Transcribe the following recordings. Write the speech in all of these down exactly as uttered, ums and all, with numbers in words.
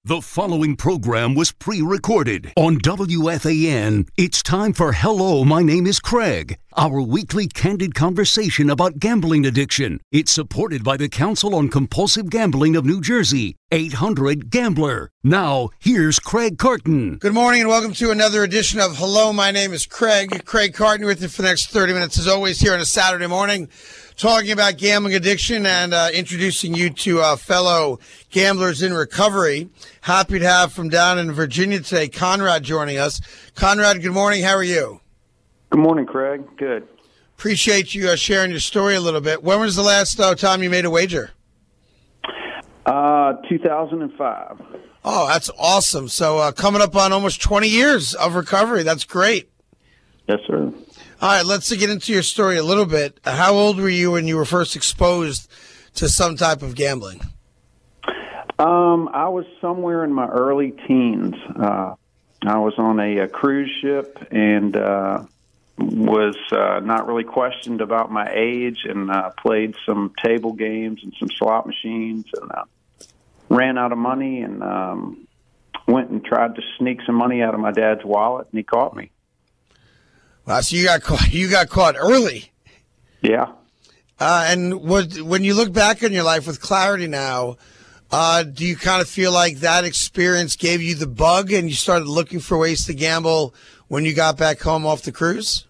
The following program was pre-recorded on W F A N. It's time for Hello, My Name is Craig, our weekly candid conversation about gambling addiction. It's supported by the Council on Compulsive Gambling of New Jersey, eight hundred gambler. Now, here's Craig Carton. Good morning and welcome to another edition of Hello, My Name is Craig. Craig Carton with you for the next thirty minutes, as always, here on a Saturday morning, talking about gambling addiction and uh, introducing you to uh, fellow gamblers in recovery. Happy to have from down in Virginia today, Conrad joining us. Conrad, good morning. How are you? Good morning, Craig. Good. Appreciate you uh, sharing your story a little bit. When was the last uh, time you made a wager? Uh, two thousand five. Oh, that's awesome. So uh, coming up on almost twenty years of recovery. That's great. Yes, sir. All right, let's get into your story a little bit. How old were you when you were first exposed to some type of gambling? Um, I was somewhere in my early teens. Uh, I was on a, a cruise ship and uh, was uh, not really questioned about my age, and uh, played some table games and some slot machines, and uh, ran out of money and um, went and tried to sneak some money out of my dad's wallet, and he caught me. Wow, so you got caught, you got caught early. Yeah. Uh, and what, when you look back on your life with clarity now, uh, do you kind of feel like that experience gave you the bug and you started looking for ways to gamble when you got back home off the cruise?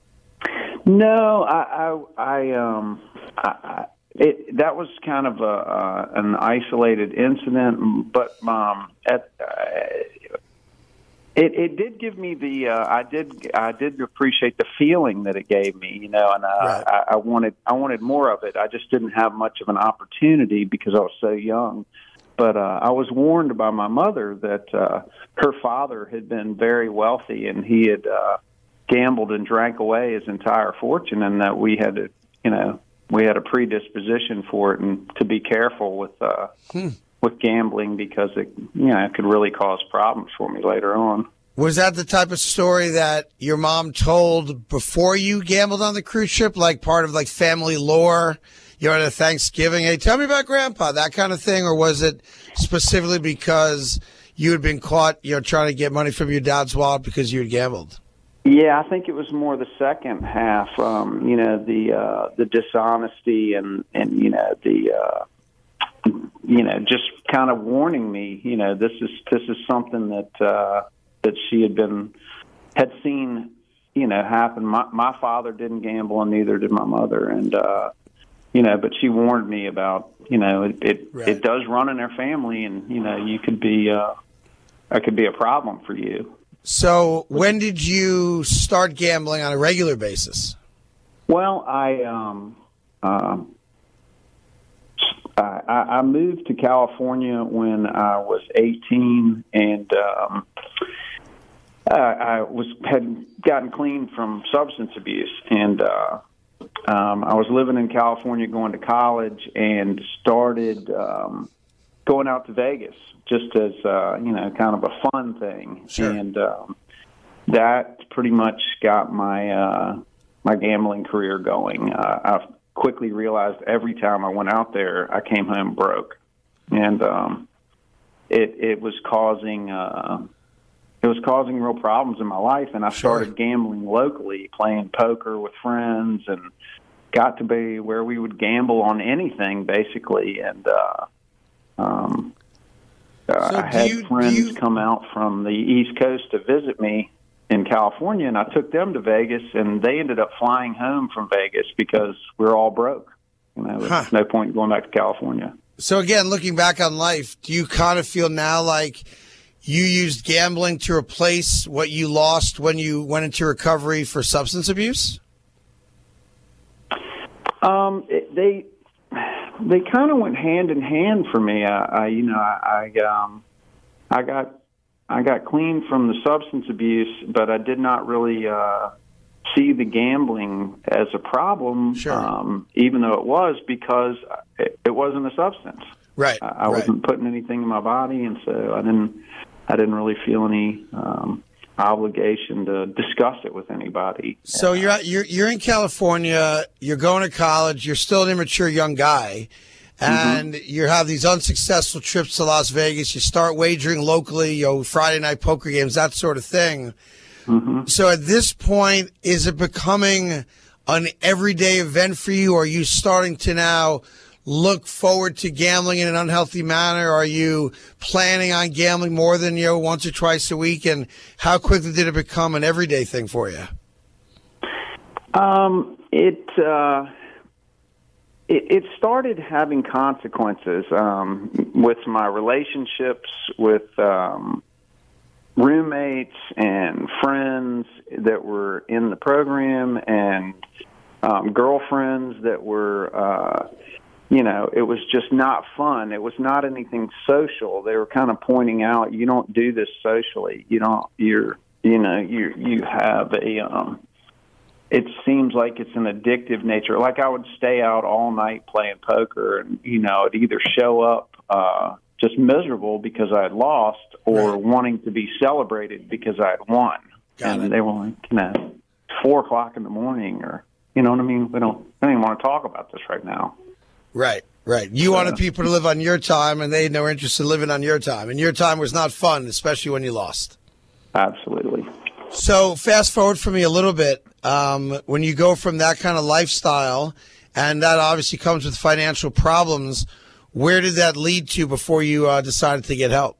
No, I, I, I um, I, I, it, that was kind of a, uh, an isolated incident, but um, at, uh, It, it did give me the uh, I did I did appreciate the feeling that it gave me, you know, and uh, right. I, I wanted I wanted more of it. I just didn't have much of an opportunity because I was so young. But uh, I was warned by my mother that uh, her father had been very wealthy and he had uh, gambled and drank away his entire fortune, and that we had to, you know, we had a predisposition for it, and to be careful with. Uh, hmm. with gambling because it, you know, it could really cause problems for me later on. Was that the type of story that your mom told before you gambled on the cruise ship, like part of like family lore? You know, at a Thanksgiving, hey, tell me about Grandpa, that kind of thing? Or was it specifically because you had been caught, you know, trying to get money from your dad's wallet because you had gambled? Yeah, I think it was more the second half, um, you know, the uh, the dishonesty and, and you know, the... Uh, you know, just kind of warning me, you know, this is this is something that uh, that she had been had seen, you know, happen. My my father didn't gamble, and neither did my mother, and uh, you know, but she warned me about, you know, it it, right. it does run in their family, and you know, you could be uh, that could be a problem for you. So, when did you start gambling on a regular basis? Well, I. Um, uh, I, I moved to California when I was eighteen, and um, I, I was had gotten clean from substance abuse, and uh, um, I was living in California, going to college, and started um, going out to Vegas just as uh, you know, kind of a fun thing, sure. and um, that pretty much got my uh, my gambling career going. Uh, I've quickly realized every time I went out there, I came home broke, and um, it it was causing uh, it was causing real problems in my life. And I started sure. gambling locally, playing poker with friends, and got to be where we would gamble on anything basically. And uh, um, uh, so I had you, friends you... come out from the East Coast to visit me in California, and I took them to Vegas, and they ended up flying home from Vegas because we're all broke. You know, huh. there's no point in going back to California. So again, looking back on life, do you kind of feel now like you used gambling to replace what you lost when you went into recovery for substance abuse? Um, it, they they kind of went hand in hand for me. I, I you know, I, I um, I got. I got clean from the substance abuse, but I did not really uh, see the gambling as a problem, sure. um, even though it was, because it, it wasn't a substance. Right. I, I right. wasn't putting anything in my body, and so I didn't. I didn't really feel any um, obligation to discuss it with anybody. So you're you're you're in California. You're going to college. You're still an immature young guy. and mm-hmm. you have these unsuccessful trips to Las Vegas. You start wagering locally, you know, Friday night poker games, that sort of thing. Mm-hmm. So at this point, is it becoming an everyday event for you? Or are you starting to now look forward to gambling in an unhealthy manner? Are you planning on gambling more than, you know, once or twice a week? And how quickly did it become an everyday thing for you? Um, it, uh, it, it started having consequences, um, with my relationships with, um, roommates and friends that were in the program, and, um, girlfriends that were, uh, you know, it was just not fun. It was not anything social. They were kind of pointing out, you don't do this socially. You don't, you're, you know, you, you have a, um, it seems like it's an addictive nature. Like I would stay out all night playing poker, and, you know, I'd either show up, uh, just miserable because I had lost, or right. wanting to be celebrated because I had won. Got and it. they were like, you know, four o'clock in the morning, or, you know what I mean? We don't, I don't even want to talk about this right now. Right, right. You so, wanted people to live on your time, and they had no interest in living on your time. And your time was not fun, especially when you lost. Absolutely. So fast forward for me a little bit. Um, when you go from that kind of lifestyle, and that obviously comes with financial problems, where did that lead to before you uh, decided to get help?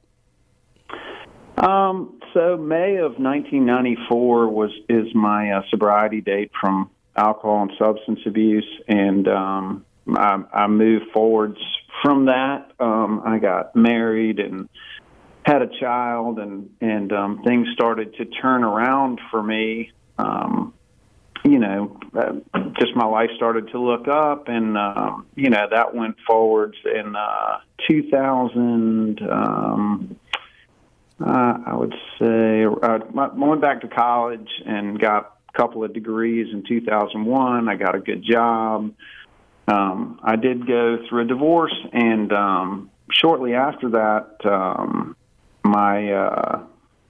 Um, so May of nineteen ninety-four was is my uh, sobriety date from alcohol and substance abuse, and um, I, I moved forwards from that. Um, I got married and had a child, and and um, things started to turn around for me. Um, you know, uh, just my life started to look up, and um, you know, that went forwards in uh, two thousand. Um, uh, I would say uh, I went back to college and got a couple of degrees in two thousand one. I got a good job. Um, I did go through a divorce, and um, shortly after that, um, my uh,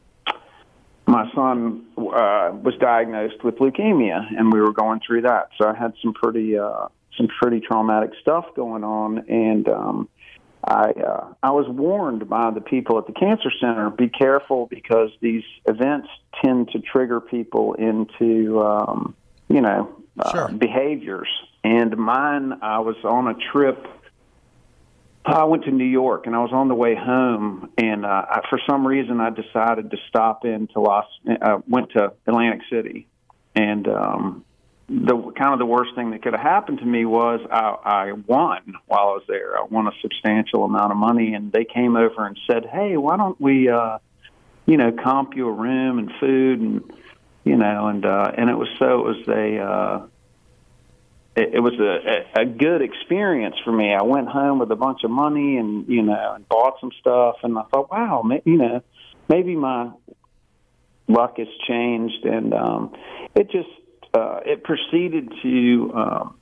my son uh, was diagnosed with leukemia, and we were going through that. So I had some pretty uh, some pretty traumatic stuff going on, and um, I uh, I was warned by the people at the cancer center, be careful, because these events tend to trigger people into um, you know uh, sure. behaviors. And mine, I was on a trip. I went to New York, and I was on the way home, and uh, I, for some reason I decided to stop into Los. Uh, went to Atlantic City, and um, the kind of the worst thing that could have happened to me was I, I won while I was there. I won a substantial amount of money, and they came over and said, "Hey, why don't we, uh, you know, comp you a room and food, and you know, and uh, and it was so it was a." Uh, It, it was a, a good experience for me. I went home with a bunch of money, and you know, and bought some stuff. And I thought, wow, maybe, you know, maybe my luck has changed. And um, it just uh, it proceeded to. Um,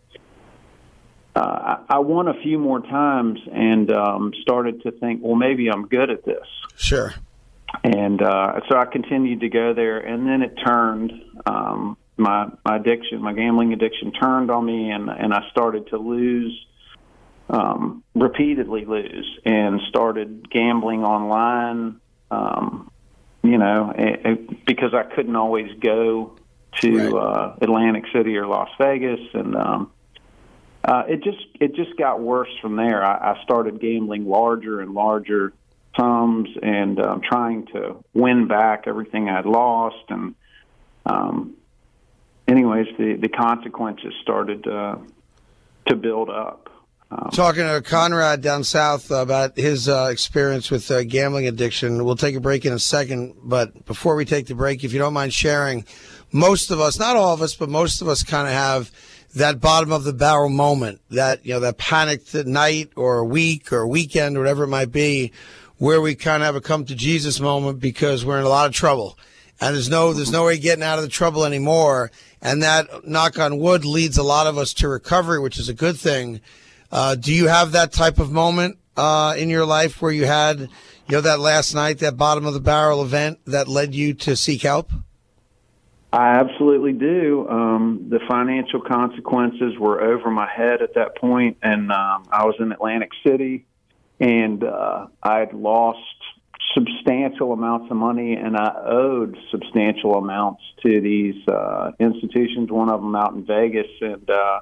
uh, I won a few more times, and um, started to think, well, maybe I'm good at this. Sure. And uh, so I continued to go there, and then it turned. Um, My, my addiction, my gambling addiction turned on me, and, and I started to lose, um, repeatedly lose, and started gambling online, um, you know, it, it, because I couldn't always go to right. uh, Atlantic City or Las Vegas, and um, uh, it just it just got worse from there. I, I started gambling larger and larger sums, and um, trying to win back everything I'd lost, and um, anyways, the, the consequences started uh, to build up. Um, Talking to Conrad down south about his uh, experience with uh, gambling addiction. We'll take a break in a second, but before we take the break, if you don't mind sharing, most of us, not all of us, but most of us kind of have that bottom of the barrel moment, that, you know, that panicked night or a week or a weekend or whatever it might be, where we kind of have a come to Jesus moment because we're in a lot of trouble. And there's no, there's no way getting out of the trouble anymore. And that, knock on wood, leads a lot of us to recovery, which is a good thing. Uh, do you have that type of moment uh, in your life where you had, you know, that last night, that bottom of the barrel event that led you to seek help? I absolutely do. Um, the financial consequences were over my head at that point, and um, I was in Atlantic City, and uh, I had lost substantial amounts of money, and I owed substantial amounts to these uh, institutions, one of them out in Vegas, and uh,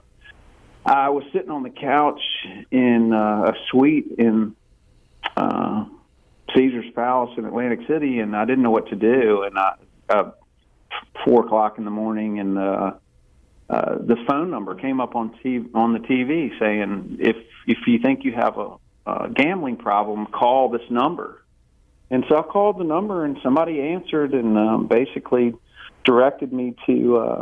I was sitting on the couch in uh, a suite in uh, Caesar's Palace in Atlantic City, and I didn't know what to do, and I uh, four o'clock in the morning, and uh, uh, the phone number came up on T V, on the T V saying, if if you think you have a, a gambling problem, call this number. And so I called the number, and somebody answered, and um, basically directed me to uh,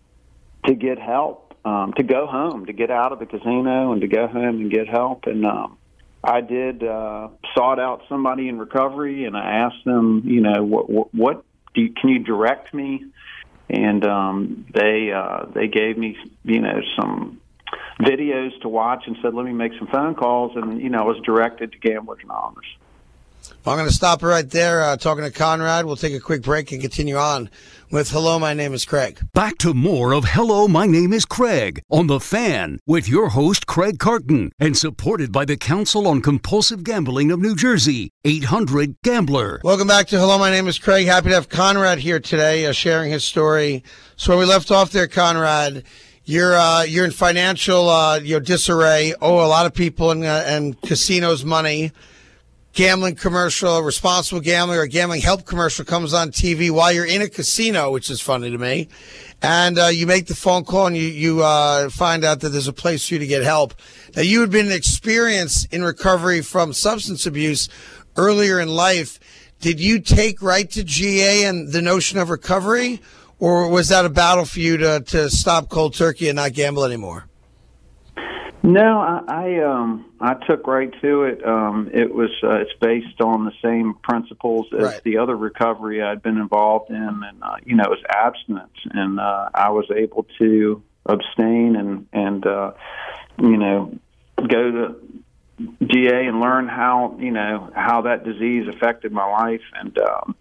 to get help, um, to go home, to get out of the casino, and to go home and get help. And um, I did uh, sought out somebody in recovery, and I asked them, you know, what what, what do you, can you direct me? And um, they uh, they gave me, you know, some videos to watch, and said, let me make some phone calls, and you know, I was directed to Gamblers Anonymous. Well, I'm going to stop it right there. Uh, talking to Conrad, we'll take a quick break and continue on with Hello, My Name is Craig. Back to more of Hello, My Name is Craig on The Fan with your host, Craig Carton, and supported by the Council on Compulsive Gambling of New Jersey, eight hundred gambler. Welcome back to Hello, My Name is Craig. Happy to have Conrad here today uh, sharing his story. So where we left off there, Conrad, you're uh, you're in financial uh, you know, disarray, owe a lot of people and, uh, and casinos money. Gambling commercial, responsible gambling or gambling help commercial comes on T V while you're in a casino, which is funny to me. And uh, you make the phone call and you, you uh, find out that there's a place for you to get help. Now, you had been experienced in recovery from substance abuse earlier in life. Did you take right to G A and the notion of recovery, or was that a battle for you to, to stop cold turkey and not gamble anymore? No, I, I um I took right to it. Um, it was uh, it's based on the same principles as right. the other recovery I'd been involved in, and uh, you know, it was abstinence, and uh, I was able to abstain and and uh, you know, go to G A and learn how you know how that disease affected my life, and um,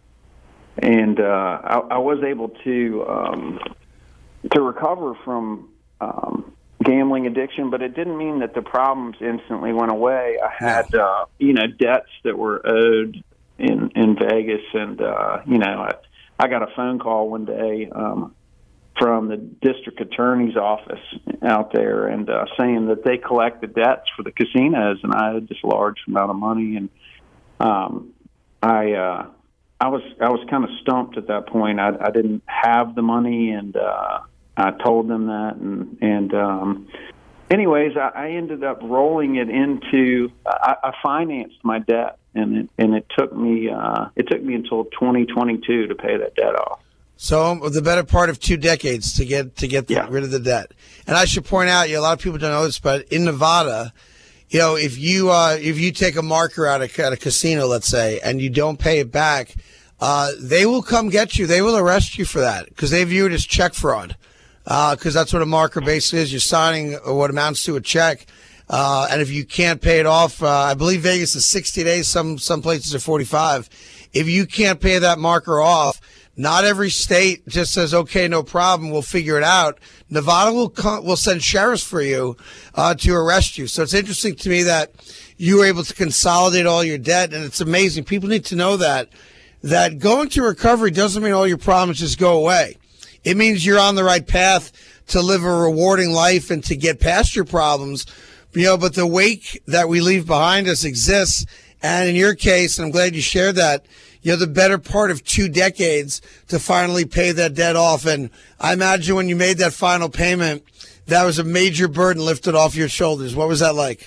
and uh, I, I was able to um, to recover from. Um, gambling addiction, but it didn't mean that the problems instantly went away. I had, uh, you know, debts that were owed in, in Vegas, and, uh, you know, I, I got a phone call one day um, from the district attorney's office out there, and uh, saying that they collected debts for the casinos, and I had this large amount of money, and um, I, uh, I was, I was kind of stumped at that point. I, I didn't have the money, and, uh, I told them that, and and um, anyways, I, I ended up rolling it into. I, I financed my debt, and it and it took me uh, it took me until twenty twenty-two to pay that debt off. So the better part of two decades to get to get the, yeah. rid of the debt. And I should point out, you know, a lot of people don't know this, but in Nevada, you know, if you uh, if you take a marker out of, at a casino, let's say, and you don't pay it back, uh, they will come get you. They will arrest you for that because they view it as check fraud. Because uh, that's what a marker basically is. You're signing what amounts to a check. Uh, and if you can't pay it off, uh, I believe Vegas is sixty days. Some some places are forty-five. If you can't pay that marker off, not every state just says, okay, no problem, we'll figure it out. Nevada will come, will send sheriffs for you uh, to arrest you. So it's interesting to me that you were able to consolidate all your debt, and it's amazing. People need to know that, that going to recovery doesn't mean all your problems just go away. It means you're on the right path to live a rewarding life and to get past your problems, you know, but the wake that we leave behind us exists. And in your case, and I'm glad you shared that, you know, the better part of two decades to finally pay that debt off. And I imagine when you made that final payment, that was a major burden lifted off your shoulders. What was that like?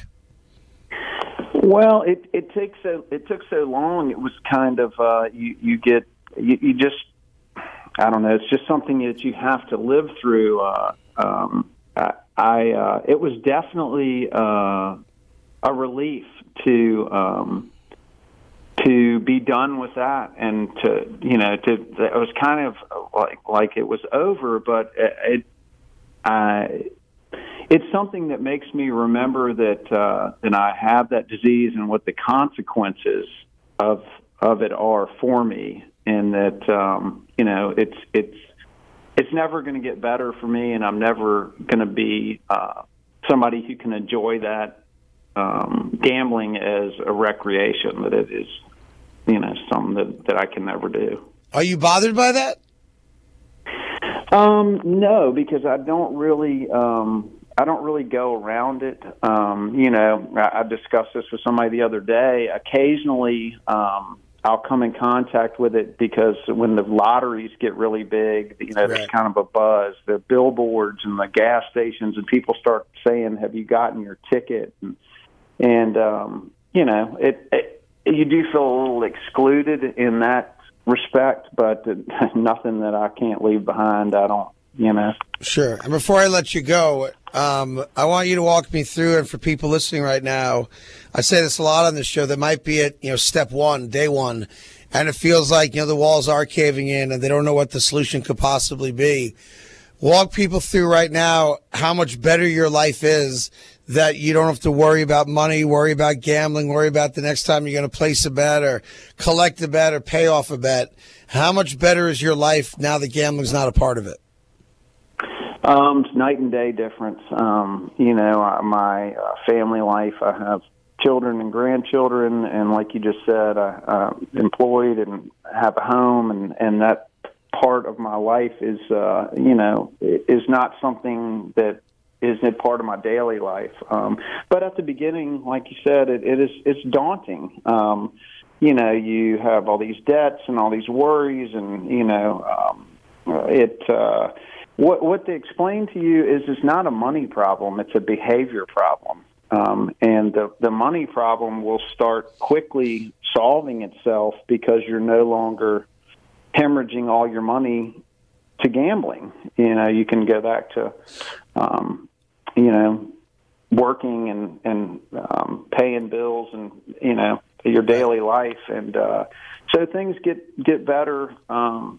Well, it, it takes so, it took so long. It was kind of, uh, you, you get, you, you just, I don't know. It's just something that you have to live through. Uh, um, I, I uh, it was definitely uh, a relief to um, to be done with that, and to you know, to it was kind of like like it was over, but it, I, it's something that makes me remember that uh, that I have that disease and what the consequences of of it are for me. And that um, you know, it's it's it's never going to get better for me, and I'm never going to be uh, somebody who can enjoy that um, gambling as a recreation. That it is, you know, something that, that I can never do. Are you bothered by that? Um, no, because I don't really, um, I don't really go around it. Um, you know, I, I discussed this with somebody the other day. Occasionally, um, I'll come in contact with it because when the lotteries get really big, you know, right. there's kind of a buzz. The billboards and the gas stations, and people start saying, "Have you gotten your ticket?" And, and um, you know, it, it you do feel a little excluded in that respect, but nothing that I can't leave behind. I don't, you know. Sure. And before I let you go, um, I want you to walk me through, and for people listening right now, I say this a lot on this show, that might be at, you know, step one, day one, and it feels like, you know, the walls are caving in and they don't know what the solution could possibly be. Walk people through right now how much better your life is, that you don't have to worry about money, worry about gambling, worry about the next time you're going to place a bet or collect a bet or pay off a bet. How much better is your life now that gambling's not a part of it? Um, it's night and day difference. Um, you know, uh, my uh, family life, I have children and grandchildren, and like you just said, I, I'm employed and have a home, and, and that part of my life is, uh, you know, is not something that is a part of my daily life. Um, but at the beginning, like you said, it, it is, it's daunting. Um, you know, you have all these debts and all these worries, and, you know, um, it, uh, what, what they explain to you is it's not a money problem. It's a behavior problem. Um, and the, the money problem will start quickly solving itself because you're no longer hemorrhaging all your money to gambling. You know, you can go back to, um, you know, working and, and um, paying bills and, you know, your daily life. And uh, so things get, get better, um,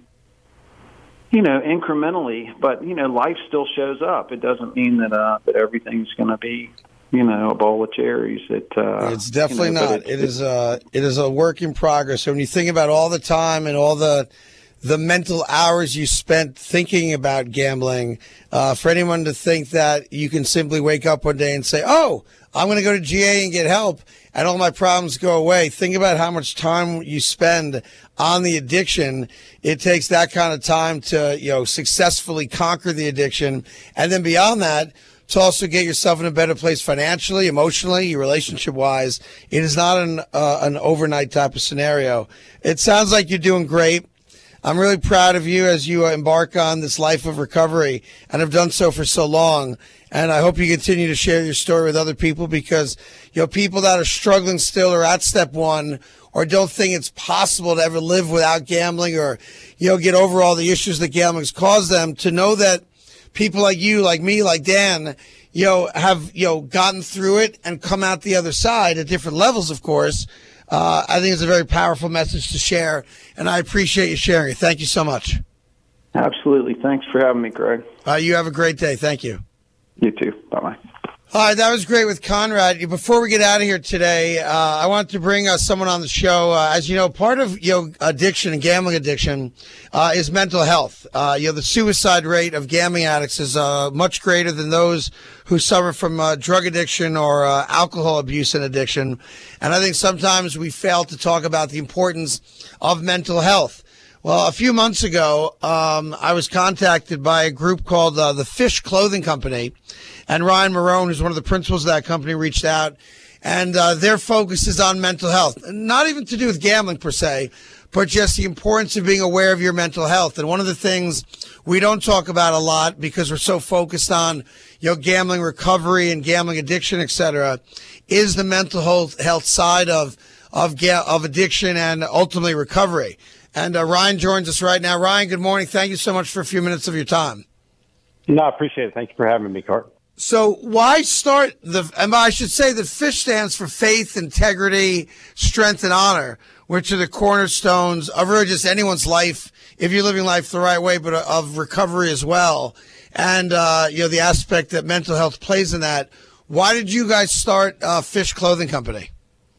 you know, incrementally, but, you know, life still shows up. It doesn't mean that, uh, that everything's going to be, you know, a bowl of cherries. It, uh, it's definitely you know, not. It's, it is a, it is a work in progress. So when you think about all the time and all the, the mental hours you spent thinking about gambling, uh, for anyone to think that you can simply wake up one day and say, oh, I'm going to go to G A and get help and all my problems go away. Think about how much time you spend on the addiction. It takes that kind of time to, you know, successfully conquer the addiction. And then beyond that, to also get yourself in a better place financially, emotionally, relationship-wise. It is not an, uh, an overnight type of scenario. It sounds like you're doing great. I'm really proud of you as you embark on this life of recovery and have done so for so long. And I hope you continue to share your story with other people, because, you know, people that are struggling still or at step one or don't think it's possible to ever live without gambling or, you know, get over all the issues that gambling's caused them, to know that people like you, like me, like Dan, you know, have, you know, gotten through it and come out the other side at different levels, of course. Uh, I think it's a very powerful message to share, and I appreciate you sharing it. Thank you so much. Absolutely. Thanks for having me, Greg. Uh, you have a great day. Thank you. You too. Bye-bye. All right, that was great with Conrad. Before we get out of here today, uh, I want to bring uh, someone on the show. Uh, as you know, part of, you know, addiction and gambling addiction uh, is mental health. Uh, you know, the suicide rate of gambling addicts is uh, much greater than those who suffer from uh, drug addiction or uh, alcohol abuse and addiction. And I think sometimes we fail to talk about the importance of mental health. Well, a few months ago, um, I was contacted by a group called uh, the Fish Clothing Company, and Ryan Marone, who's one of the principals of that company, reached out, and uh, their focus is on mental health. Not even to do with gambling per se, but just the importance of being aware of your mental health. And one of the things we don't talk about a lot because we're so focused on, you know, gambling recovery and gambling addiction, et cetera, is the mental health, health side of of ga- of addiction and ultimately recovery. And uh, Ryan joins us right now. Ryan, good morning. Thank you so much for a few minutes of your time. No, I appreciate it. Thank you for having me, Cart. So why start the, and I should say that FISH stands for faith, integrity, strength, and honor, which are the cornerstones of really just anyone's life, if you're living life the right way, but of recovery as well. And, uh, you know, the aspect that mental health plays in that. Why did you guys start uh, Fish Clothing Company?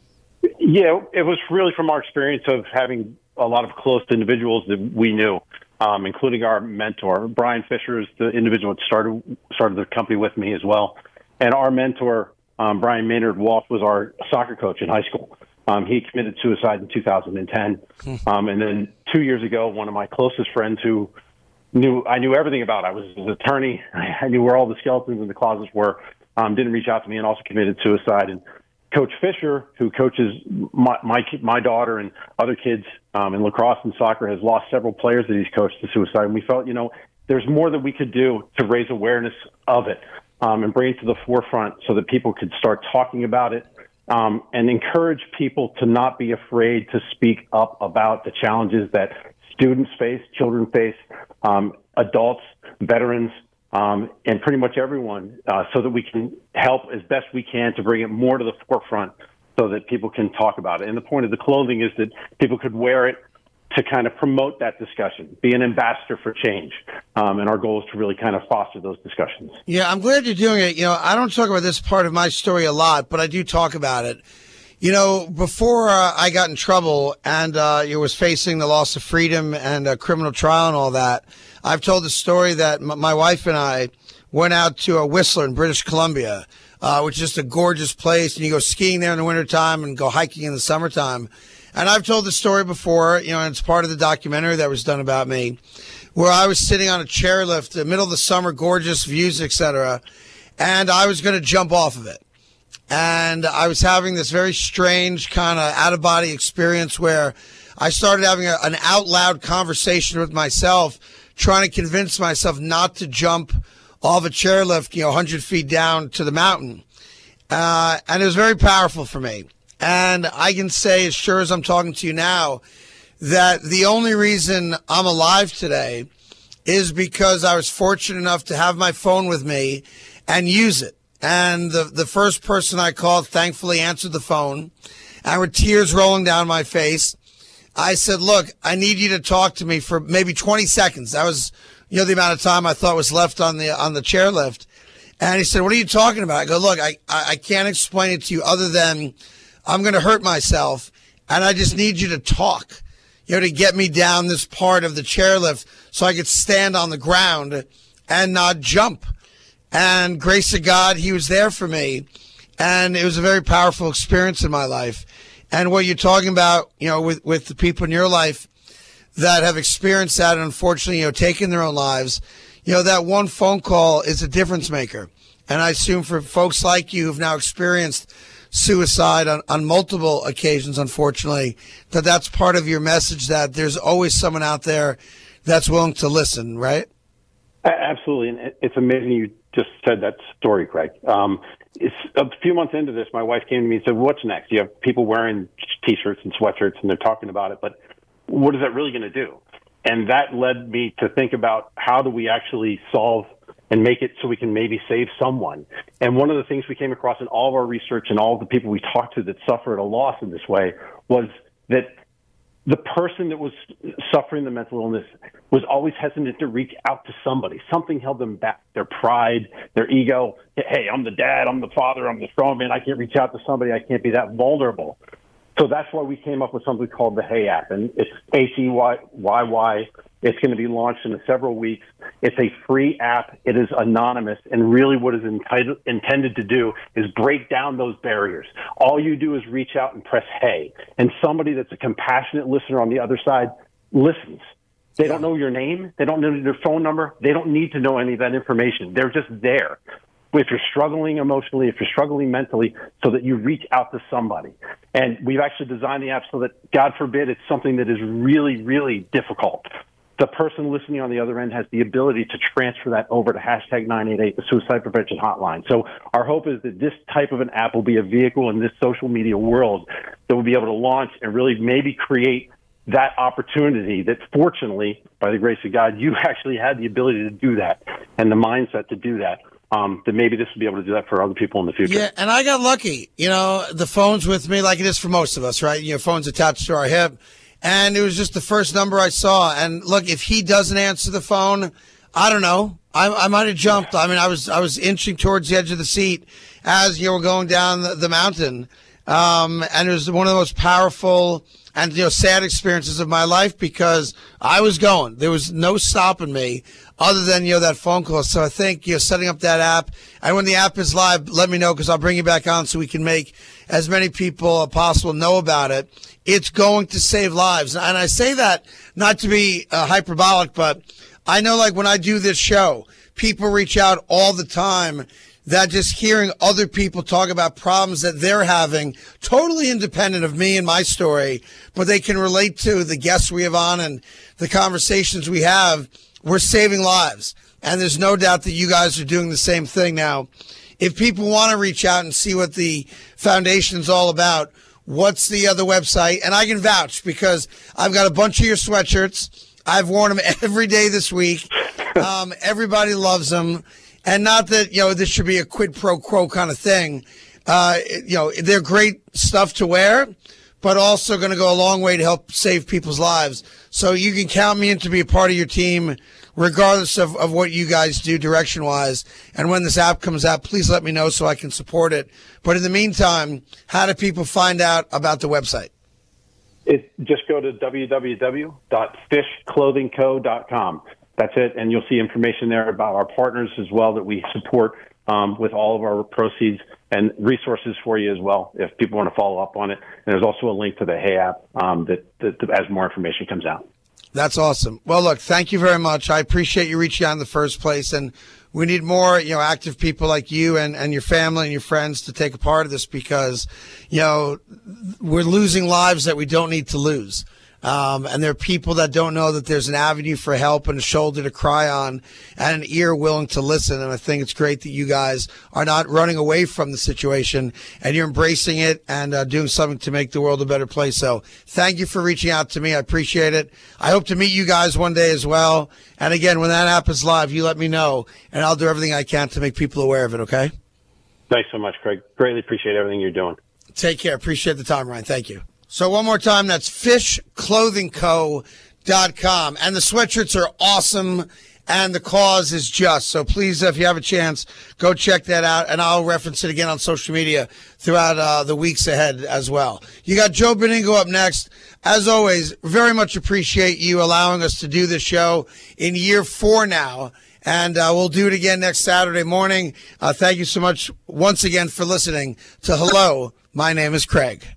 Yeah, it was really from our experience of having a lot of close individuals that we knew um, including our mentor. Brian Fisher is the individual that started started the company with me as well. And our mentor, um, Brian Maynard Walsh, was our soccer coach in high school. Um, he committed suicide in two thousand ten. Um, and then two years ago, one of my closest friends who knew I knew everything about, I was his attorney, I knew where all the skeletons in the closets were, um, didn't reach out to me and also committed suicide. And Coach Fisher, who coaches my my, my daughter and other kids um, in lacrosse and soccer, has lost several players that he's coached to suicide. And we felt, you know, there's more that we could do to raise awareness of it um, and bring it to the forefront so that people could start talking about it. Um, and encourage people to not be afraid to speak up about the challenges that students face, children face, um, adults, veterans, um, and pretty much everyone, uh, so that we can help as best we can to bring it more to the forefront so that people can talk about it. And the point of the clothing is that people could wear it to kind of promote that discussion, be an ambassador for change. Um, and our goal is to really kind of foster those discussions. Yeah, I'm glad you're doing it. You know, I don't talk about this part of my story a lot, but I do talk about it. You know, before uh, I got in trouble and uh, you was facing the loss of freedom and a criminal trial and all that, I've told the story that m- my wife and I went out to a Whistler in British Columbia, uh, which is just a gorgeous place. And you go skiing there in the wintertime and go hiking in the summertime. And I've told the story before, you know, and it's part of the documentary that was done about me, where I was sitting on a chairlift in the middle of the summer, gorgeous views, et cetera, and I was going to jump off of it. And I was having this very strange kind of out-of-body experience where I started having a, an out-loud conversation with myself, trying to convince myself not to jump off a chairlift, you know, one hundred feet down to the mountain. Uh, and it was very powerful for me. And I can say, as sure as I'm talking to you now, that the only reason I'm alive today is because I was fortunate enough to have my phone with me and use it. And the, the first person I called thankfully answered the phone. And with tears rolling down my face, I said, look, I need you to talk to me for maybe twenty seconds. That was, you know, the amount of time I thought was left on the on the chairlift. And he said, what are you talking about? I go, look, I, I can't explain it to you other than I'm going to hurt myself, and I just need you to talk, you know, to get me down this part of the chairlift so I could stand on the ground and not jump. And grace of God, he was there for me, and it was a very powerful experience in my life. And what you're talking about, you know, with, with the people in your life that have experienced that and unfortunately, you know, taken their own lives, you know, that one phone call is a difference maker. And I assume for folks like you who've now experienced suicide on, on multiple occasions, unfortunately, that that's part of your message, that there's always someone out there that's willing to listen, right? Absolutely. And it's amazing you just said that story, Craig. Um, it's a few months into this, my wife came to me and said, what's next? You have people wearing T-shirts and sweatshirts and they're talking about it, but what is that really going to do? And that led me to think about how do we actually solve and make it so we can maybe save someone. And one of the things we came across in all of our research and all of the people we talked to that suffered a loss in this way was that the person that was suffering the mental illness was always hesitant to reach out to somebody. Something held them back, their pride, their ego. Hey, I'm the dad, I'm the father, I'm the strong man. I can't reach out to somebody. I can't be that vulnerable. So that's why we came up with something called the Hey app, and it's H E Y Y. It's going to be launched in several weeks. It's a free app. It is anonymous, and really what it's entitled, intended to do is break down those barriers. All you do is reach out and press Hey, and somebody that's a compassionate listener on the other side listens. They don't know your name. They don't know your phone number. They don't need to know any of that information. They're just there. If you're struggling emotionally, if you're struggling mentally, so that you reach out to somebody. And we've actually designed the app so that, God forbid, it's something that is really, really difficult. The person listening on the other end has the ability to transfer that over to hashtag nine eight eight, the suicide prevention hotline. So our hope is that this type of an app will be a vehicle in this social media world that will be able to launch and really maybe create that opportunity that, fortunately, by the grace of God, you actually had the ability to do that and the mindset to do that. Um, that maybe this will be able to do that for other people in the future. Yeah, and I got lucky. You know, the phone's with me like it is for most of us, right? Your phone's attached to our hip. And it was just the first number I saw. And look, if he doesn't answer the phone, I don't know. I, I might have jumped. I mean, I was I was inching towards the edge of the seat as you were going down the, the mountain. Um, and it was one of the most powerful and, you know, sad experiences of my life because I was going. There was no stopping me other than, you know, that phone call. So I think, you know, setting up that app, and when the app is live, let me know because I'll bring you back on so we can make as many people as possible know about it. It's going to save lives. And I say that not to be uh, hyperbolic, but I know, like, when I do this show, people reach out all the time that just hearing other people talk about problems that they're having, totally independent of me and my story, but they can relate to the guests we have on and the conversations we have, we're saving lives. And there's no doubt that you guys are doing the same thing now. If people want to reach out and see what the foundation's all about, what's the other website? And I can vouch because I've got a bunch of your sweatshirts. I've worn them every day this week. Um, everybody loves them. And not that, you know, this should be a quid pro quo kind of thing. Uh, you know, they're great stuff to wear, but also going to go a long way to help save people's lives. So you can count me in to be a part of your team, regardless of, of what you guys do direction-wise. And when this app comes out, please let me know so I can support it. But in the meantime, how do people find out about the website? It, just go to w w w dot fish clothing co dot com. That's it, and you'll see information there about our partners as well that we support um, with all of our proceeds and resources for you as well if people want to follow up on it. And there's also a link to the Hey app um, that, that, that as more information comes out. That's awesome. Well, look, thank you very much. I appreciate you reaching out in the first place, and we need more, you know, active people like you and, and your family and your friends to take a part of this because, you know, we're losing lives that we don't need to lose. Um, and there are people that don't know that there's an avenue for help and a shoulder to cry on and an ear willing to listen. And I think it's great that you guys are not running away from the situation and you're embracing it and uh, doing something to make the world a better place. So thank you for reaching out to me. I appreciate it. I hope to meet you guys one day as well. And again, when that app is live, you let me know and I'll do everything I can to make people aware of it. Okay. Thanks so much, Craig. Greatly appreciate everything you're doing. Take care. Appreciate the time, Ryan. Thank you. So one more time, that's fish clothing co dot com. And the sweatshirts are awesome, and the cause is just. So please, if you have a chance, go check that out, and I'll reference it again on social media throughout uh, the weeks ahead as well. You got Joe Benigno up next. As always, very much appreciate you allowing us to do this show in year four now. And uh, we'll do it again next Saturday morning. Uh, thank you so much once again for listening to Hello, My Name is Craig.